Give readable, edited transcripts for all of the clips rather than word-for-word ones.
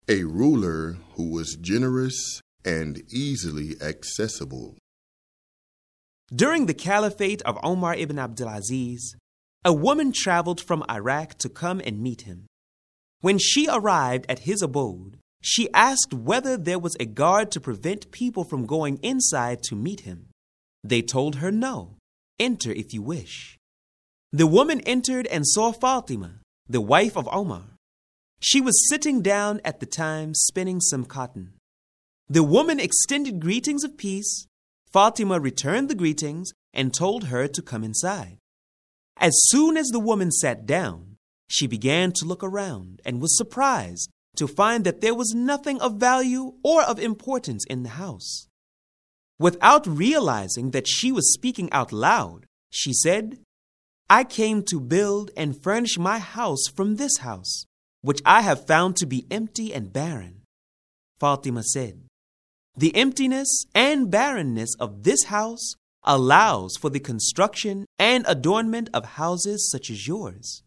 A ruler who was generous and easily accessible. During the caliphate of Omar ibn Abdulaziz, a woman traveled from Iraq to come and meet him. When she arrived at his abode, she asked whether there was a guard to prevent people from going inside to meet him. They told her no. Enter if you wish. The woman entered and saw Fatima, the wife of Omar. She was sitting down at the time spinning some cotton. The woman extended greetings of peace. Fatima returned the greetings and told her to come inside. As soon as the woman sat down, she began to look around and was surprised to find that there was nothing of value or of importance in the house. Without realizing that she was speaking out loud, she said, "I came to build and furnish my house from this house, which I have found to be empty and barren." Fatima said, "The emptiness and barrenness of this house allows for the construction and adornment of houses such as yours."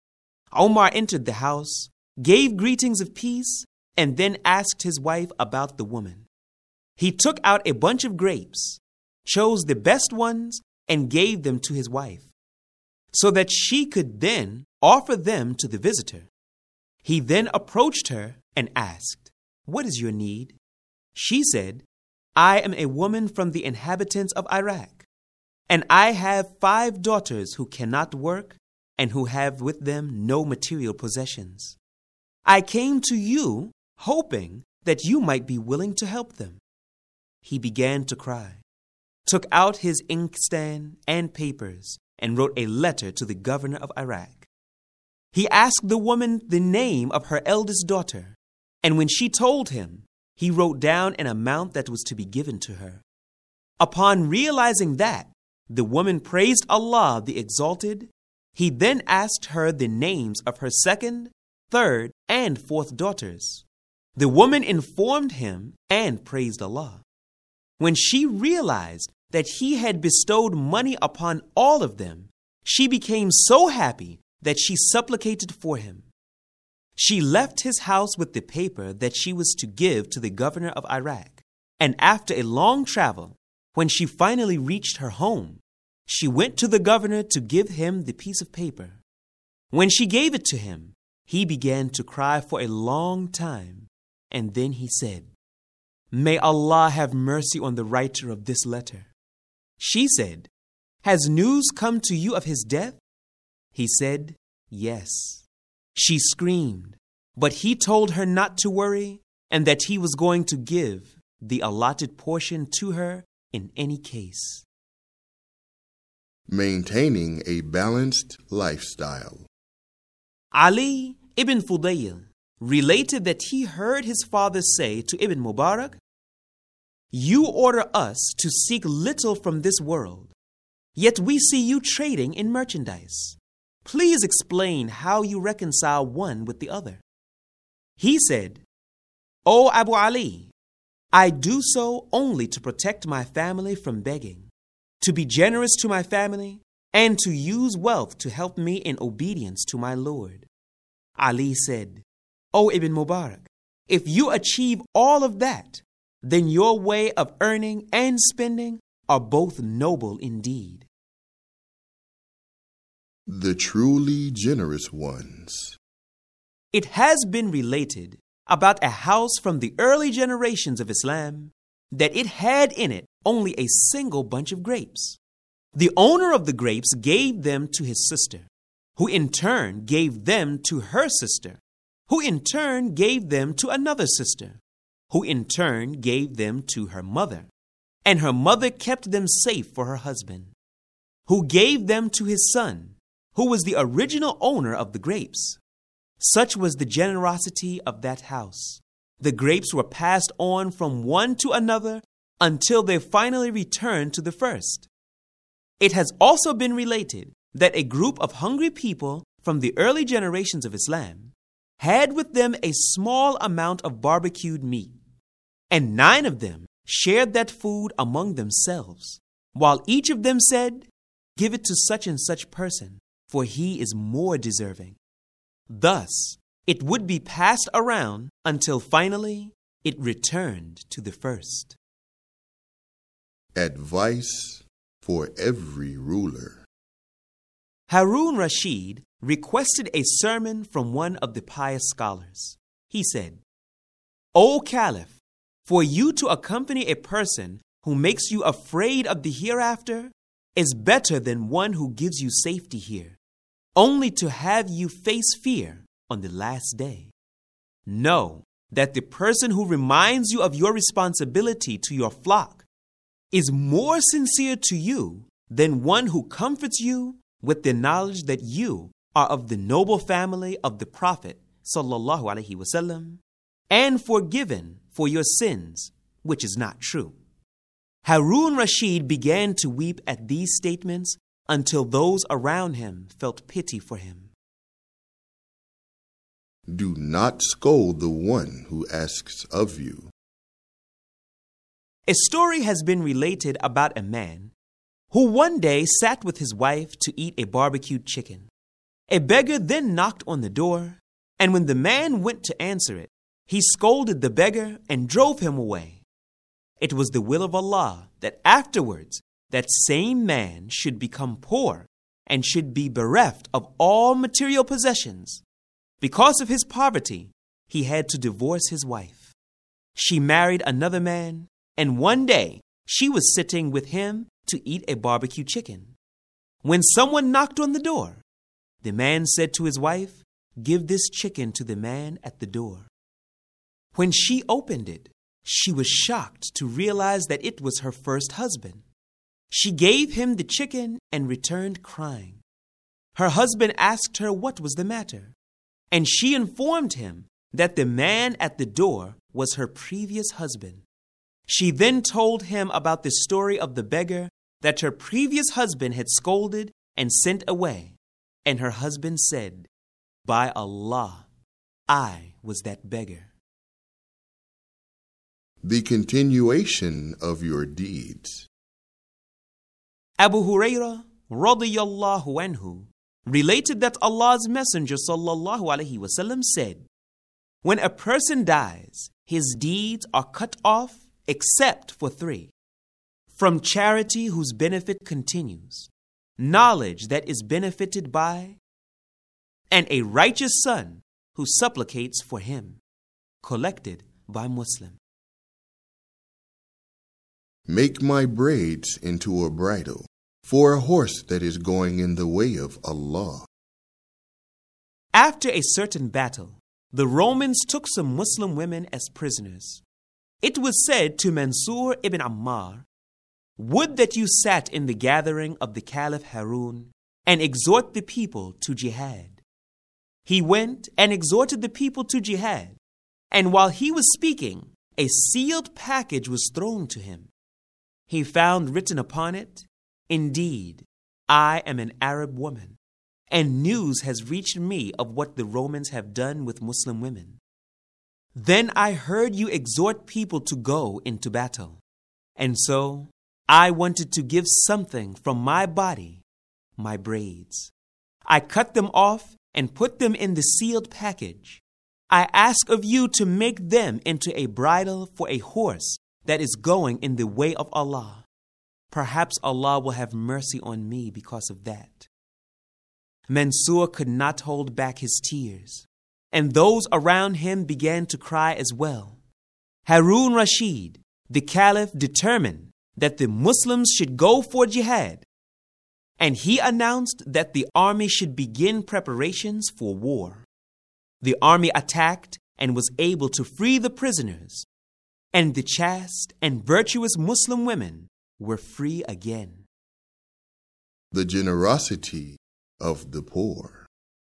Omar entered the house, gave greetings of peace, and then asked his wife about the woman. He took out a bunch of grapes, chose the best ones, and gave them to his wife, so that she could then offer them to the visitor. He then approached her and asked, "What is your need?" She said, "I am a woman from the inhabitants of Iraq, and I have 5 daughters who cannot work and who have with them no material possessions. I came to you hoping that you might be willing to help them." He began to cry, took out his inkstand and papers, and wrote a letter to the governor of Iraq. He asked the woman the name of her eldest daughter, and when she told him, he wrote down an amount that was to be given to her. Upon realizing that, the woman praised Allah the Exalted. He then asked her the names of her 2nd, 3rd, and 4th daughters. The woman informed him and praised Allah. When she realized that he had bestowed money upon all of them, she became so happy that she supplicated for him. She left his house with the paper that she was to give to the governor of Iraq, and after a long travel, when she finally reached her home, she went to the governor to give him the piece of paper. When she gave it to him, he began to cry for a long time, and then he said, "May Allah have mercy on the writer of this letter." She said, "Has news come to you of his death?" He said, "Yes." She screamed, but he told her not to worry and that he was going to give the allotted portion to her in any case. Maintaining a balanced lifestyle. Ali ibn Fudayl related that he heard his father say to Ibn Mubarak, "You order us to seek little from this world, yet we see you trading in merchandise. Please explain how you reconcile one with the other." He said, "O Abu Ali, I do so only to protect my family from begging, to be generous to my family, and to use wealth to help me in obedience to my Lord." Ali said, "O Ibn Mubarak, if you achieve all of that, then your way of earning and spending are both noble indeed." The truly generous ones. It has been related about a house from the early generations of Islam that it had in it only a single bunch of grapes. The owner of the grapes gave them to his sister, who in turn gave them to her sister, who in turn gave them to another sister, who in turn gave them to her mother, and her mother kept them safe for her husband, who gave them to his son, who was the original owner of the grapes. Such was the generosity of that house. The grapes were passed on from one to another until they finally returned to the first. It has also been related that a group of hungry people from the early generations of Islam had with them a small amount of barbecued meat, and 9 of them shared that food among themselves, while each of them said, "Give it to such and such person, for he is more deserving." Thus, it would be passed around until finally it returned to the first. Advice for every ruler. Harun Rashid requested a sermon from one of the pious scholars. He said, "O Caliph, for you to accompany a person who makes you afraid of the hereafter is better than one who gives you safety here, only to have you face fear on the last day. Know that the person who reminds you of your responsibility to your flock is more sincere to you than one who comforts you with the knowledge that you are of the noble family of the Prophet sallallahu alaihi wasallam and forgiven for your sins, which is not true." Harun Rashid began to weep at these statements until those around him felt pity for him. Do not scold the one who asks of you. A story has been related about a man who one day sat with his wife to eat a barbecued chicken. A beggar then knocked on the door, and when the man went to answer it, he scolded the beggar and drove him away. It was the will of Allah that afterwards that same man should become poor and should be bereft of all material possessions. Because of his poverty, he had to divorce his wife. She married another man, and one day she was sitting with him to eat a barbecue chicken. When someone knocked on the door, the man said to his wife, "Give this chicken to the man at the door." When she opened it, she was shocked to realize that it was her first husband. She gave him the chicken and returned crying. Her husband asked her what was the matter, and she informed him that the man at the door was her previous husband. She then told him about the story of the beggar that her previous husband had scolded and sent away, and her husband said, "By Allah, I was that beggar." The continuation of your deeds. Abu Hurairah radiyallahu anhu related that Allah's Messenger sallallahu alaihi wasallam said, "When a person dies, his deeds are cut off except for three: from charity whose benefit continues, knowledge that is benefited by, and a righteous son who supplicates for him." Collected by Muslim. Make my braids into a bridle for a horse that is going in the way of Allah. After a certain battle, the Romans took some Muslim women as prisoners. It was said to Mansur ibn Ammar, "Would that you sat in the gathering of the Caliph Harun and exhort the people to jihad." He went and exhorted the people to jihad, and while he was speaking, a sealed package was thrown to him. He found written upon it, "Indeed, I am an Arab woman, and news has reached me of what the Romans have done with Muslim women. Then I heard you exhort people to go into battle, and so I wanted to give something from my body, my braids. I cut them off and put them in the sealed package. I ask of you to make them into a bridle for a horse that is going in the way of Allah. Perhaps Allah will have mercy on me because of that." Mansur could not hold back his tears, and those around him began to cry as well. Harun Rashid, the Caliph, determined that the Muslims should go for jihad, and he announced that the army should begin preparations for war. The army attacked and was able to free the prisoners, and the chaste and virtuous Muslim women were free again. The generosity of the poor.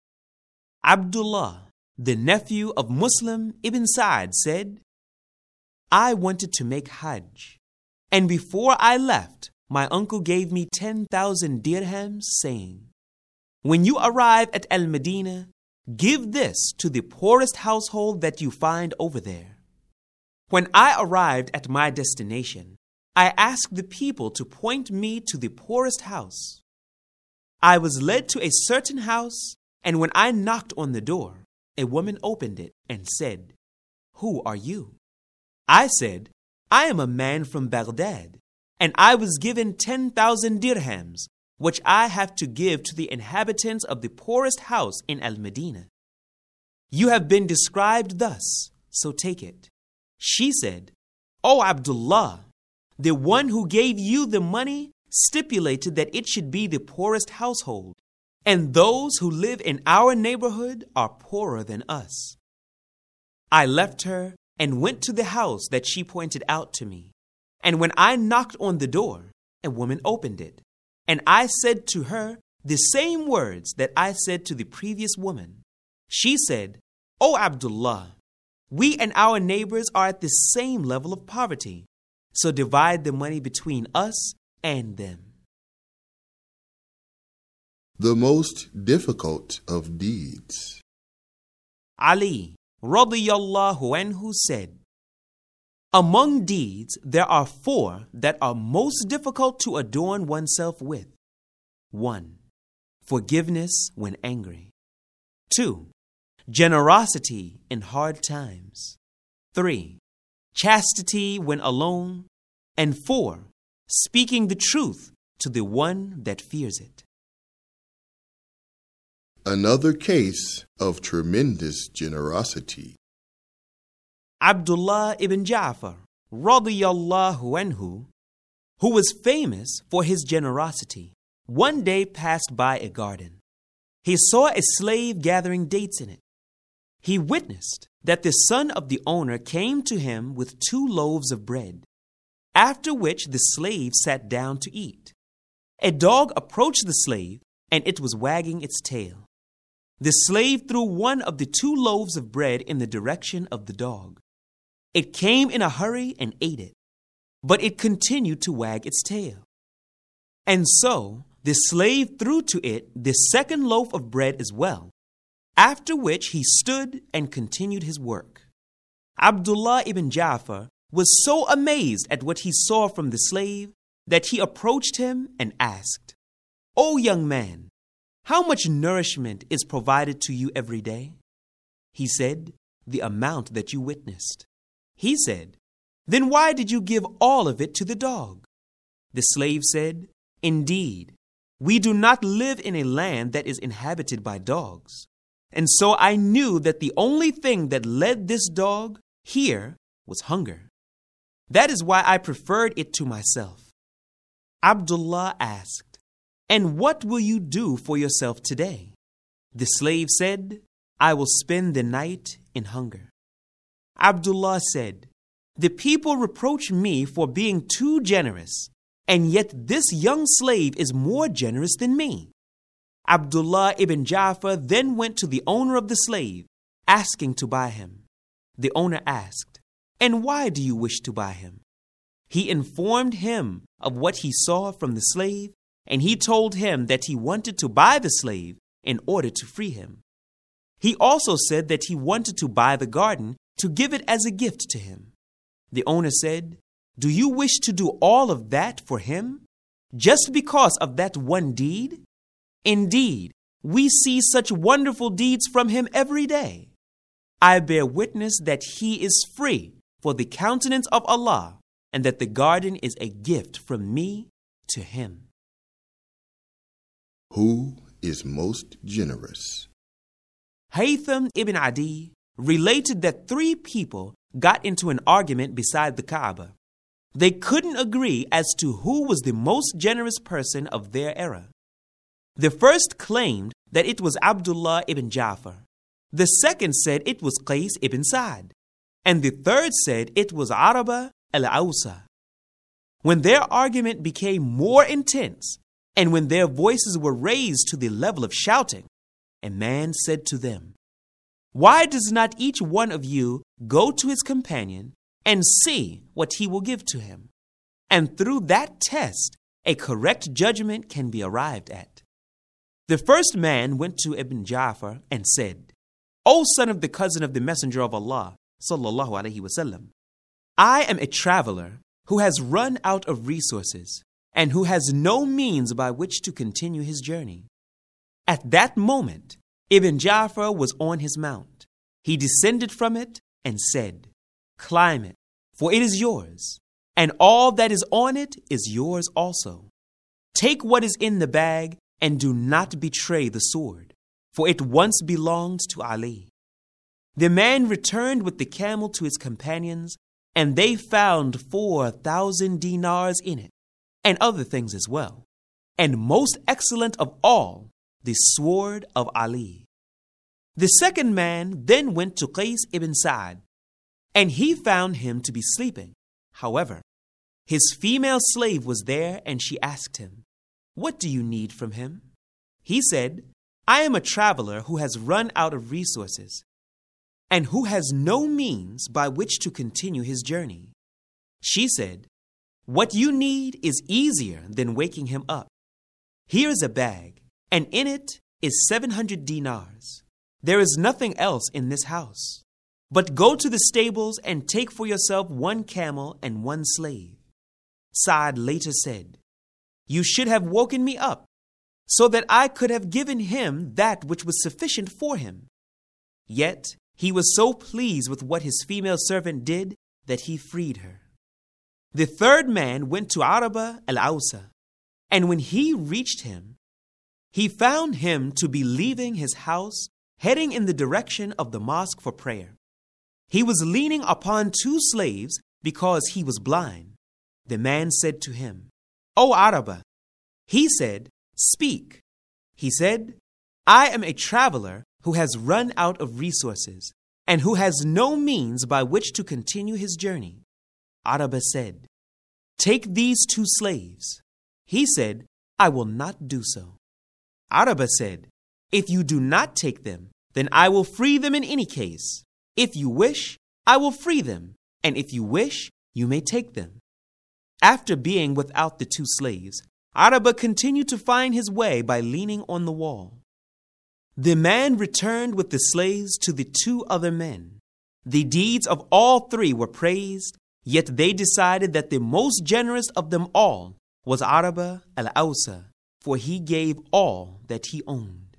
Abdullah, the nephew of Muslim ibn Sa'd, said, "I wanted to make Hajj, and before I left, my uncle gave me 10,000 dirhams, saying, 'When you arrive at Al-Medina, give this to the poorest household that you find over there.' When I arrived at my destination, I asked the people to point me to the poorest house. I was led to a certain house, and when I knocked on the door, a woman opened it and said, "Who are you?" I said, "I am a man from Baghdad, and I was given 10,000 dirhams, which I have to give to the inhabitants of the poorest house in Al-Medina. You have been described thus, so take it." She said, "O Abdullah, the one who gave you the money stipulated that it should be the poorest household, and those who live in our neighborhood are poorer than us." I left her and went to the house that she pointed out to me. And when I knocked on the door, a woman opened it. And I said to her the same words that I said to the previous woman. She said, "O Abdullah, we and our neighbors are at the same level of poverty, so divide the money between us and them." The most difficult of deeds. Ali radiyallahu anhu said, "Among deeds there are 4 that are most difficult to adorn oneself with. 1. Forgiveness when angry. 2. Generosity in hard times. 3. Chastity when alone. And 4. Speaking the truth to the one that fears it." Another case of tremendous generosity. Abdullah ibn Ja'far radiyallahu anhu, who was famous for his generosity, one day passed by a garden. He saw a slave gathering dates in it. He witnessed that the son of the owner came to him with 2 loaves of bread, after which the slave sat down to eat. A dog approached the slave, and it was wagging its tail. The slave threw one of the 2 loaves of bread in the direction of the dog. It came in a hurry and ate it, but it continued to wag its tail. And so the slave threw to it the 2nd loaf of bread as well, after which he stood and continued his work. Abdullah ibn Ja'far was so amazed at what he saw from the slave that he approached him and asked, "O young man, how much nourishment is provided to you every day?" He said, "The amount that you witnessed." He said, "Then why did you give all of it to the dog?" The slave said, "Indeed, we do not live in a land that is inhabited by dogs. And so I knew that the only thing that led this dog here was hunger. That is why I preferred it to myself." Abdullah asked, "And what will you do for yourself today?" The slave said, "I will spend the night in hunger." Abdullah said, "The people reproach me for being too generous, and yet this young slave is more generous than me." Abdullah ibn Ja'far then went to the owner of the slave, asking to buy him. The owner asked, "And why do you wish to buy him?" He informed him of what he saw from the slave, and he told him that he wanted to buy the slave in order to free him. He also said that he wanted to buy the garden to give it as a gift to him. The owner said, "Do you wish to do all of that for him, just because of that one deed? Indeed, we see such wonderful deeds from him every day. I bear witness that he is free for the countenance of Allah, and that the garden is a gift from me to him." Who is most generous? Haytham ibn Adi related that 3 people got into an argument beside the Kaaba. They couldn't agree as to who was the most generous person of their era. The first claimed that it was Abdullah ibn Ja'far. The second said it was Qais ibn Sa'd. And the third said it was Araba al-Awsa. When their argument became more intense, and when their voices were raised to the level of shouting, a man said to them, "Why does not each one of you go to his companion and see what he will give to him? And through that test, a correct judgment can be arrived at." The first man went to Ibn Ja'far and said, "O son of the cousin of the Messenger of Allah, sallallahu alaihi wasallam, I am a traveler who has run out of resources and who has no means by which to continue his journey." At that moment, Ibn Ja'far was on his mount. He descended from it and said, "Climb it, for it is yours, and all that is on it is yours also. Take what is in the bag and do not betray the sword, for it once belonged to Ali." The man returned with the camel to his companions, and they found 4,000 dinars in it, and other things as well, and most excellent of all, the sword of Ali. The second man then went to Qais ibn Sa'ad, and he found him to be sleeping. However, his female slave was there, and she asked him, "What do you need from him?" He said, "I am a traveler who has run out of resources, and who has no means by which to continue his journey." She said, "What you need is easier than waking him up. Here is a bag, and in it is 700 dinars. There is nothing else in this house. But go to the stables and take for yourself 1 camel and 1 slave." Sa'ad later said, "You should have woken me up, so that I could have given him that which was sufficient for him." Yet he was so pleased with what his female servant did that he freed her. The third man went to Araba al-Awsa, and when he reached him, he found him to be leaving his house, heading in the direction of the mosque for prayer. He was leaning upon 2 slaves because he was blind. The man said to him, "O Araba." He said, "Speak." He said, "I am a traveler who has run out of resources and who has no means by which to continue his journey." Araba said, "Take these 2 slaves." He said, "I will not do so." Araba said, "If you do not take them, then I will free them in any case. If you wish, I will free them, and if you wish, you may take them." After being without the 2 slaves, Araba continued to find his way by leaning on the wall. The man returned with the slaves to the 2 other men. The deeds of all 3 were praised, yet they decided that the most generous of them all was Araba al-Awsa, for he gave all that he owned.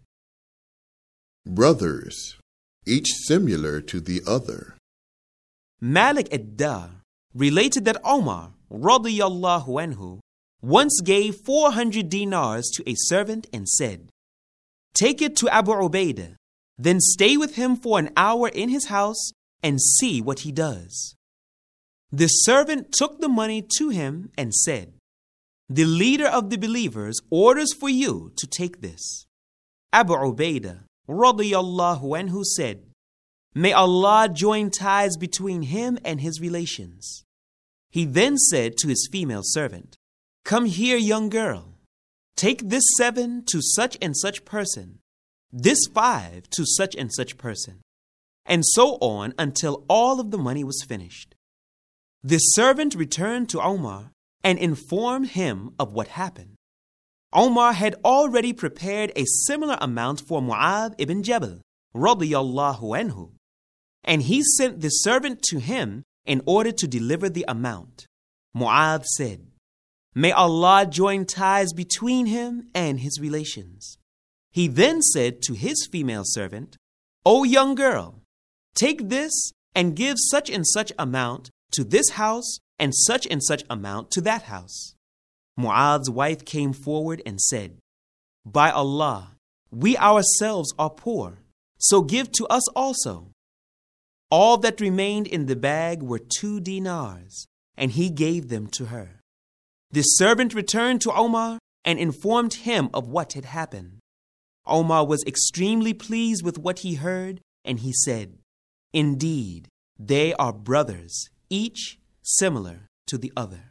Brothers, each similar to the other. Malik ad-Dar related that Omar radiyallahu anhu once gave 400 dinars to a servant and said, "Take it to Abu Ubaidah, then stay with him for an hour in his house and see what he does." The servant took the money to him and said, "The leader of the believers orders for you to take this." Abu Ubaidah radiyallahu anhu said, "May Allah join ties between him and his relations." He then said to his female servant, "Come here, young girl. Take this 7 to such and such person, this 5 to such and such person, and so on until all of the money was finished." The servant returned to Omar and informed him of what happened. Omar had already prepared a similar amount for Mu'adh ibn Jabal radiyallahu anhu, and he sent the servant to him in order to deliver the amount. Mu'adh said, "May Allah join ties between him and his relations." He then said to his female servant, "O young girl, take this and give such and such amount to this house and such amount to that house." Mu'adh's wife came forward and said, "By Allah, we ourselves are poor, so give to us also." All that remained in the bag were 2 dinars, and he gave them to her. The servant returned to Omar and informed him of what had happened. Omar was extremely pleased with what he heard, and he said, "Indeed, they are brothers, each similar to the other."